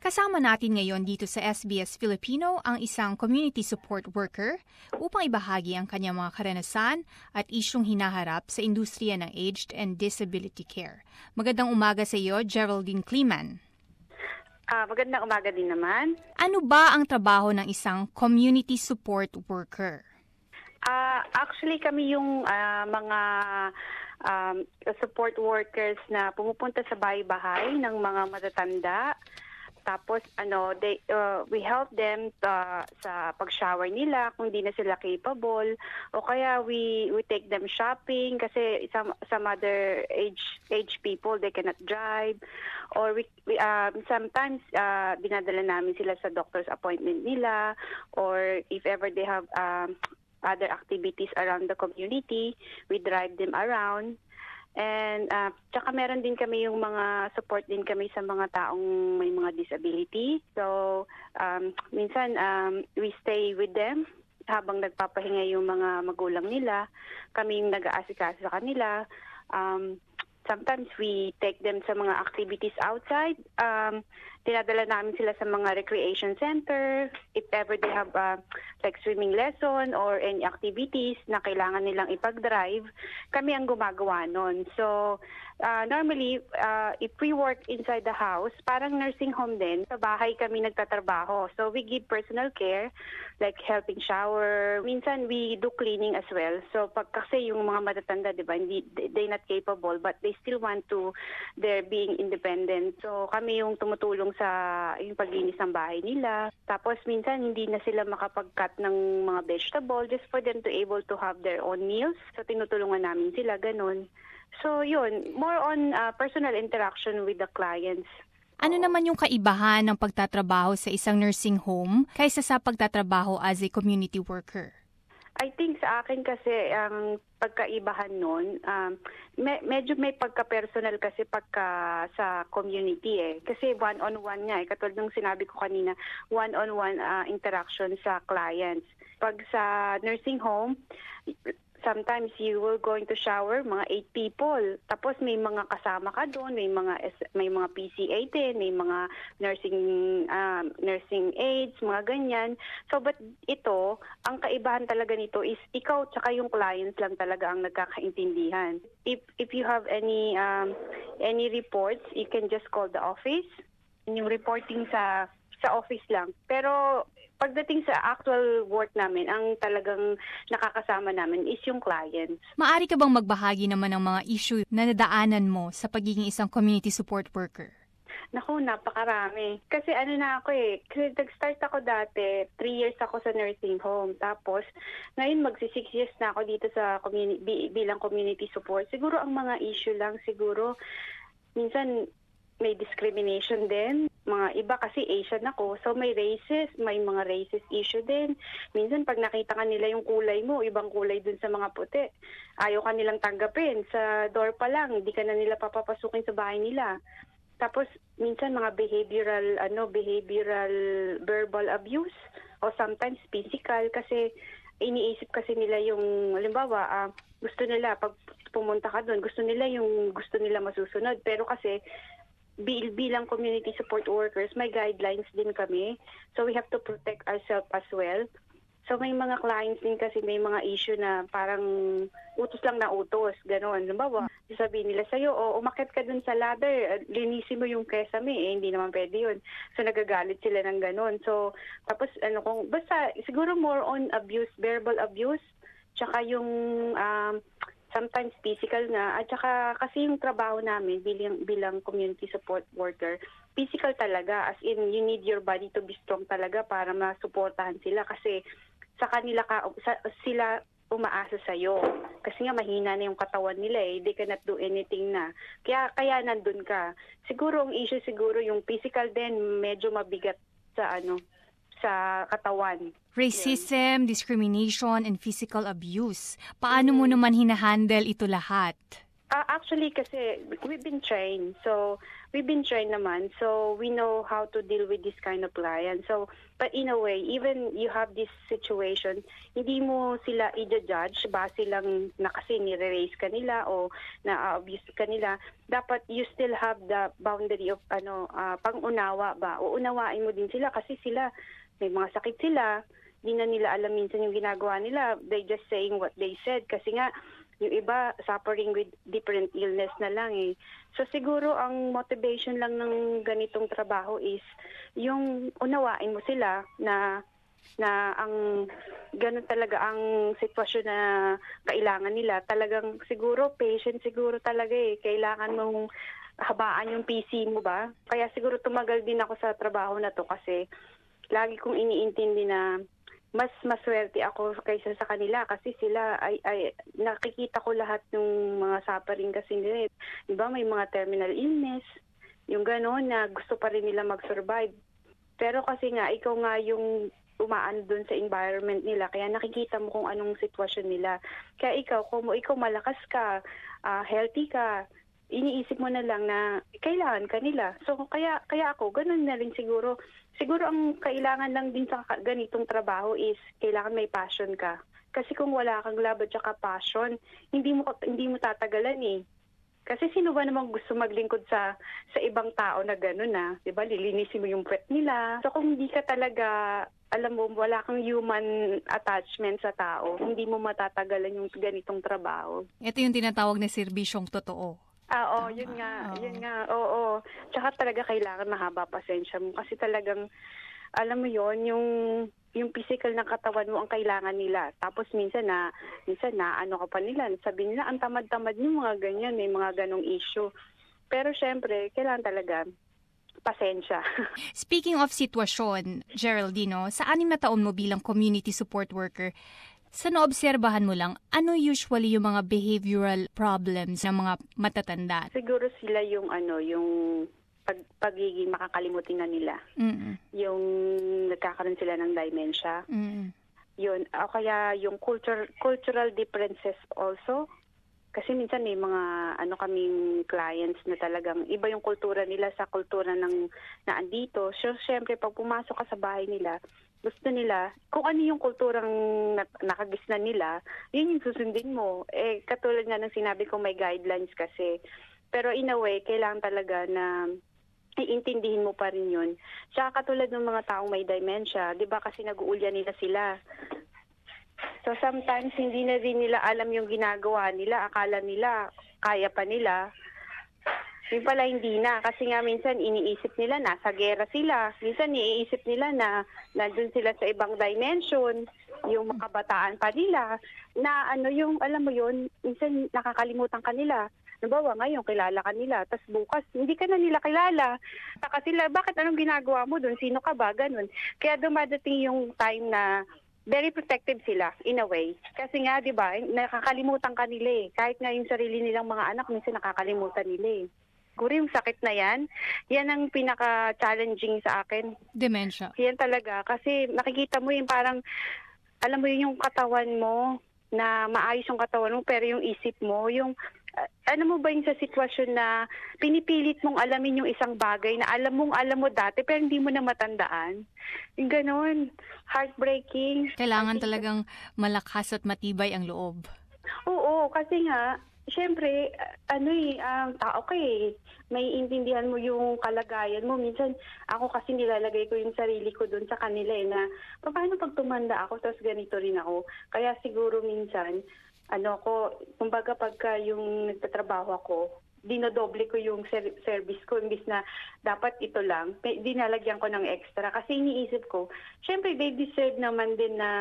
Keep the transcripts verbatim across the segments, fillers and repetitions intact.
Kasama natin ngayon dito sa S B S Filipino ang isang community support worker upang ibahagi ang kanyang mga karanasan at isyong hinaharap sa industriya ng aged and disability care. Magandang umaga sa iyo, Geraldine Kleeman. Uh, magandang umaga din naman. Ano ba ang trabaho ng isang community support worker? Uh, actually, kami yung uh, mga um, support workers na pumupunta sa bahay-bahay ng mga matatanda. Tapos ano, they uh, we help them uh, sa pag-shower nila kung di na sila capable, o kaya we we take them shopping kasi some some other age age people, they cannot drive, or we, we uh, sometimes uh, dinadala namin sila sa doctor's appointment nila, or if ever they have um, other activities around the community, we drive them around. And uh, tsaka meron din kami yung mga support din kami sa mga taong may mga disability. So, um, minsan um, we stay with them habang nagpapahinga yung mga magulang nila. Kami yung nag-aasikaso sa kanila. Um, sometimes we take them sa mga activities outside. Um, Tinadala namin sila sa mga recreation center. If ever they have uh, like swimming lesson or any activities na kailangan nilang ipag-drive, kami ang gumagawa nun. So, uh, normally, uh, if we work inside the house, parang nursing home din, sa bahay kami nagtatrabaho. So, we give personal care, like helping shower. Minsan, we do cleaning as well. So, pag kasi yung mga matatanda, di ba, hindi, they not capable, but they still want to, they're being independent. So, kami yung tumutulong sa yung paglinis ng bahay nila. Tapos minsan hindi na sila makapag-cut ng mga vegetable just for them to able to have their own meals. So tinutulungan namin sila, ganun. So yun, more on uh, personal interaction with the clients. Ano naman yung kaibahan ng pagtatrabaho sa isang nursing home kaysa sa pagtatrabaho as a community worker? I think sa akin kasi ang um, pagkaibahan nun, um, me- medyo may pagka-personal kasi pagka sa community eh. Kasi one-on-one nga eh. Katulad ng sinabi ko kanina, one-on-one uh, interaction sa clients. Pag sa nursing home, sometimes you will going to shower mga eight people. Tapos may mga kasama ka doon, may mga may mga P C A din, may mga nursing um, nursing aides, mga ganyan. So but ito, ang kaibahan talaga nito is ikaw tsaka yung clients lang talaga ang nagkakaintindihan. If if you have any um, any reports, you can just call the office. Yung reporting sa sa office lang. Pero pagdating sa actual work namin, ang talagang nakakasama namin is yung clients. Maari ka bang magbahagi naman ng mga issue na nadaanan mo sa pagiging isang community support worker? Naku, napakarami. Kasi ano na ako eh, kasi nag-start ako dati, three years ako sa nursing home. Tapos, ngayon magsi-six years na ako dito sa community, bilang community support. Siguro ang mga issue lang, siguro, minsan may discrimination din. Mga iba kasi Asian ako, so may races, may mga racist issue din. Minsan pag nakita ka nila yung kulay mo, ibang kulay dun sa mga puti, ayaw ka nilang tanggapin. Sa door pa lang, hindi ka na nila papapasukin sa bahay nila. Tapos minsan mga behavioral, ano, behavioral verbal abuse o sometimes physical kasi iniisip kasi nila yung, halimbawa, uh, gusto nila, pag pumunta ka dun, gusto nila yung gusto nila masusunod. Pero kasi Bil- bilang community support workers, may guidelines din kami. So we have to protect ourselves as well. So may mga clients din kasi may mga issue na parang utos lang na utos, gano'n. Halimbawa, sasabihin nila sa'yo, o umakit ka dun sa ladder, linisin mo yung kesame, eh, hindi naman pwede yun. So nagagalit sila ng gano'n. So tapos ano kung, basta siguro more on abuse, verbal abuse, tsaka yung um, sometimes physical nga, at saka kasi yung trabaho namin bilang, bilang community support worker, physical talaga, as in you need your body to be strong talaga para masuportahan sila kasi sa kanila ka, sa, sila umaasa sa'yo. Kasi nga mahina na yung katawan nila eh, they cannot do anything na. Kaya, kaya nandun ka. Siguro ang issue siguro yung physical din, medyo mabigat sa ano, sa katawan. Racism, discrimination, and physical abuse. Paano mo naman hinahandle ito lahat? Uh, actually, kasi we've been trained. So, we've been trained naman, so we know how to deal with this kind of client. So, but in a way, even you have this situation, hindi mo sila i-judge base lang na kasi nire-raise ka nila o na-abuse ka nila. Dapat you still have the boundary of ano, uh, pang-unawa ba? Uunawain mo din sila kasi sila, may mga sakit sila, hindi na nila alam minsan yung ginagawa nila. They just saying what they said kasi nga, yung iba suffering with different illness na lang eh. So siguro ang motivation lang ng ganitong trabaho is yung unawain mo sila na na ang ganun talaga ang sitwasyon na kailangan nila. Talagang siguro patient siguro talaga eh. Kailangan mong habaan yung P C mo ba? Kaya siguro tumagal din ako sa trabaho na to kasi lagi kong iniintindi na mas maswerte ako kaysa sa kanila kasi sila ay, ay nakikita ko lahat ng mga suffering kasi nila. Diba may mga terminal illness, yung gano'n na gusto pa rin nila mag-survive. Pero kasi nga ikaw nga yung umaan doon sa environment nila kaya nakikita mo kung anong sitwasyon nila. Kaya ikaw, kung ikaw malakas ka, uh, healthy ka, iniisip mo na lang na kailangan ka nila. So kaya kaya ako ganun na rin siguro. Siguro ang kailangan lang din sa ganitong trabaho is kailangan may passion ka. Kasi kung wala kang love at saka passion, hindi mo hindi mo tatagalan eh. Kasi sino ba namang gusto maglingkod sa sa ibang tao na gano'n na, 'di ba? Lilinisin mo yung pet nila. So kung hindi ka talaga, alam mo, wala kang human attachment sa tao, hindi mo matatagalan yung ganitong trabaho. Ito yung tinatawag na serbisyong totoo. Ah, oo, yun nga, yun nga, oo. Tsaka talaga kailangan mahaba pasensya mo kasi talagang, alam mo yon yung, yung physical ng katawan mo ang kailangan nila. Tapos minsan na, minsan na, ano ka pa nila, sabi nila, ang tamad-tamad yung mga ganyan, may mga ganong issue. Pero syempre, kailangan talaga pasensya. Speaking of sitwasyon, Geraldine, sa anim na taon mo bilang community support worker, sa naobserbahan mo lang, ano usually yung mga behavioral problems ng mga matatanda? Siguro sila yung ano, yung pag, pagiging makakalimutin na nila. Mm-mm. Yung nagkakaroon sila ng dementia. Mm-mm. Yun. O kaya yung culture, cultural differences also. Kasi minsan may mga ano kaming clients na talagang iba yung kultura nila sa kultura ng na andito. So, syempre, pag pumasok ka sa bahay nila, gusto nila, kung ano yung kulturang nakagisnan nila, yun yung susundin mo. Eh, katulad nga ng sinabi ko, may guidelines kasi. Pero in a way, kailangan talaga na iintindihin mo pa rin yun. Tsaka katulad ng mga taong may dementia, di ba kasi nag-uulya nila sila. So sometimes hindi na rin nila alam yung ginagawa nila. Akala nila, kaya pa nila. Yung pala hindi na. Kasi nga minsan iniisip nila nasa gera sila. Minsan iniisip nila na nandun sila sa ibang dimension. Yung makabataan pa nila. Na ano yung, alam mo yun, minsan nakakalimutan ka nila. Nabawa ngayon, kilala ka nila. Tapos bukas, hindi ka na nila kilala. Saka sila, bakit anong ginagawa mo dun? Sino ka ba? Ganun. Kaya dumadating yung time na very protective sila in a way. Kasi nga, di ba, nakakalimutan ka nila eh. Kahit nga yung sarili nilang mga anak, minsan nakakalimutan nila eh. Siguro yung sakit na yan, yan ang pinaka-challenging sa akin. Dementia. Yan talaga. Kasi nakikita mo yung parang, alam mo yun yung katawan mo, na maayos yung katawan mo, pero yung isip mo, yung, uh, ano mo ba yung sa sitwasyon na pinipilit mong alamin yung isang bagay na alam mong alam mo dati, pero hindi mo na matandaan. Yung ganon. Heartbreaking. Kailangan talagang malakas at matibay ang loob. Oo, kasi nga, siyempre, ano eh, ang tao ka eh. May intindihan mo yung kalagayan mo. Minsan, ako kasi nilalagay ko yung sarili ko dun sa kanila eh, na paano pag tumanda ako, tapos ganito rin ako. Kaya siguro minsan, ano ko, kumbaga pagka yung nagtatrabaho ako, dinodoble ko yung ser- service ko, imbis na dapat ito lang, dinalagyan ko ng extra. Kasi iniisip ko, syempre they deserve naman din na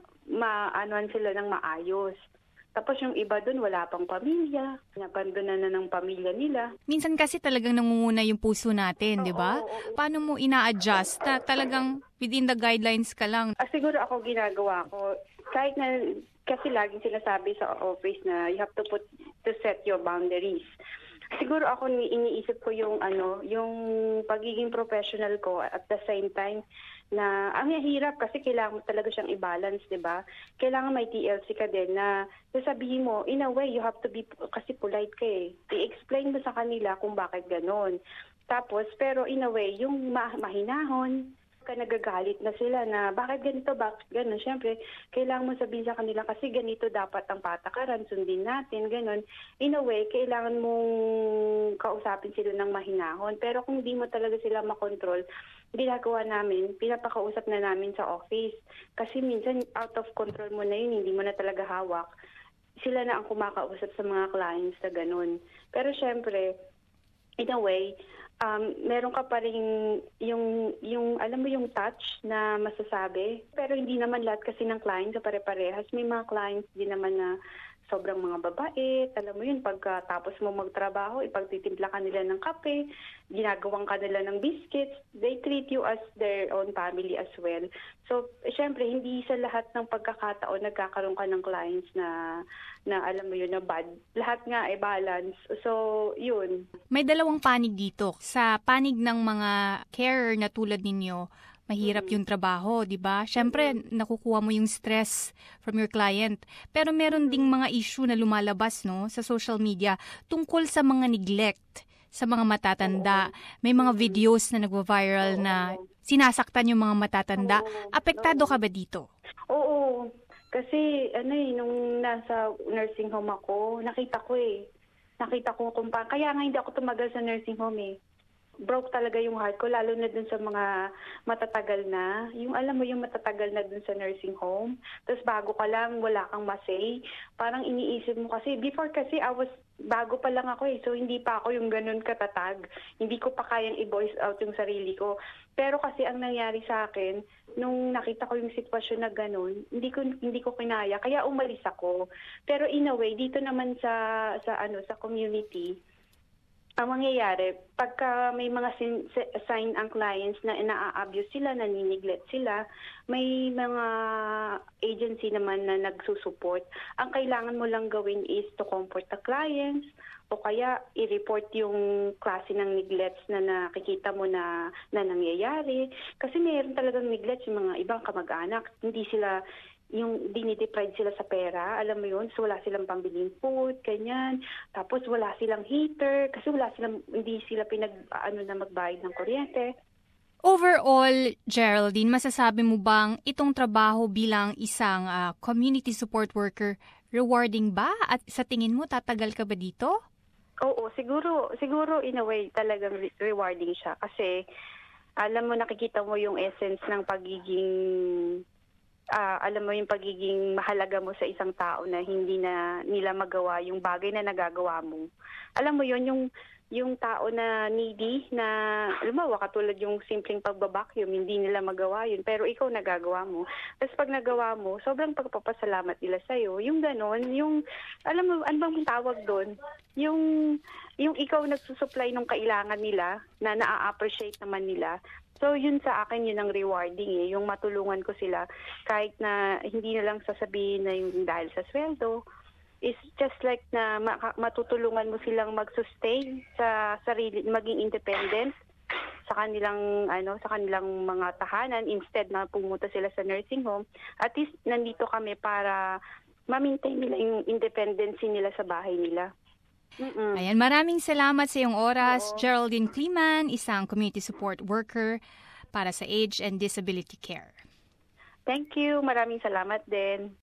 ma-anuan sila ng maayos. Tapos yung iba dun, wala pang pamilya. Napandonan na ng pamilya nila. Minsan kasi talagang nangunguna yung puso natin, di ba? Paano mo ina-adjust? Ta- talagang within the guidelines ka lang. Ah, siguro ako ginagawa ko. Kahit na, kasi laging sinasabi sa office na you have to put, to set your boundaries. Siguro ako iniisip ko yung ano, yung pagiging professional ko at the same time na ang hirap kasi kailangan mo talaga siyang i-balance, 'di ba? Kailangan may T L C ka din na sasabihin mo, in a way you have to be kasi polite ka eh. I-explain mo sa kanila kung bakit gano'n. Tapos, pero in a way, yung ma- mahinahon, ka nagagalit na sila na bakit ganito, bakit gano'n. Siyempre, kailangan mo sabihin sa kanila kasi ganito dapat ang patakaran, sundin natin, gano'n. In a way, kailangan mong kausapin sila ng mahinahon. Pero kung di mo talaga sila makontrol, ginagawa namin, pinapakausap na namin sa office. Kasi minsan, out of control mo na yun, hindi mo na talaga hawak. Sila na ang kumakausap sa mga clients na gano'n. Pero siyempre, in a way, um, meron ka pa rin yung, yung, alam mo yung touch na masasabi. Pero hindi naman lahat kasi ng clients sa pare-parehas. May mga clients din naman na sobrang mga babait. Alam mo yun, pagkatapos mo magtrabaho, ipagtitimpla ka nila ng kape, ginagawang ka nila ng biscuits, they treat you as their own family as well. So, syempre, hindi sa lahat ng pagkakataon nagkakaroon ka ng clients na, na alam mo yun, na bad. Lahat nga ay balance. So, yun. May dalawang panig dito. Sa panig ng mga carer na tulad ninyo, mahirap yung trabaho, di ba? Siyempre, nakukuha mo yung stress from your client. Pero meron ding mga issue na lumalabas, no, sa social media tungkol sa mga neglect sa mga matatanda. May mga videos na nagwa-viral na sinasaktan yung mga matatanda. Apektado ka ba dito? Oo. Kasi, ano eh, nung nasa nursing home ako, nakita ko eh. Nakita ko kung pa. Kaya nga hindi ako tumagal sa nursing home eh. Broke talaga yung heart ko, lalo na dun sa mga matatagal na. Yung alam mo yung matatagal na dun sa nursing home. Tapos bago ka lang, wala kang masay. Parang iniisip mo kasi, before kasi I was, bago pa lang ako eh. So hindi pa ako yung ganun katatag. Hindi ko pa kayang i-voice out yung sarili ko. Pero kasi ang nangyari sa akin, nung nakita ko yung sitwasyon na ganun, hindi ko hindi ko kinaya. Kaya umalis ako. Pero in a way, dito naman sa sa ano sa community, ang mangyayari, pagka may mga sin- sign ang clients na ina-abuse sila, naniniglet sila, may mga agency naman na nagsusupport. Ang kailangan mo lang gawin is to comfort the clients o kaya i-report yung klase ng neglects na nakikita mo na, na nangyayari. Kasi mayroon talagang neglect yung mga ibang kamag-anak. Hindi sila yung dinideprive sila sa pera, alam mo yun, so wala silang pambiling food, ganyan. Tapos wala silang heater, kasi wala silang, hindi sila pinag, ano na magbayad ng kuryente. Overall, Geraldine, masasabi mo bang itong trabaho bilang isang uh, community support worker, rewarding ba? At sa tingin mo, tatagal ka ba dito? Oo, siguro, siguro in a way talagang re- rewarding siya. Kasi, alam mo, nakikita mo yung essence ng pagiging Uh, alam mo yung pagiging mahalaga mo sa isang tao na hindi na nila magawa yung bagay na nagagawa mo. Alam mo yun, yung, yung tao na needy, na lumawa katulad yung simpleng pagbabacuum, hindi nila magawa yun, pero ikaw nagagawa mo. Tapos pag nagawa mo, sobrang pagpapasalamat nila sa'yo. Yung ganon, yung, alam mo, ano bang tawag doon? Yung, yung ikaw nagsusupply ng kailangan nila, na na-appreciate naman nila. So, yun sa akin, yun ang rewarding eh. Yung matulungan ko sila kahit na hindi na lang sasabihin na yung dahil sa sweldo. It's just like na matutulungan mo silang mag-sustain sa sarili, maging independent sa kanilang ano sa kanilang mga tahanan instead na pumunta sila sa nursing home. At least nandito kami para ma-maintain nila yung independency nila sa bahay nila. Mm-mm. Ayan, maraming salamat sa iyong oras, Oo. Geraldine Kleeman, isang community support worker para sa Age and Disability Care. Thank you. Maraming salamat din.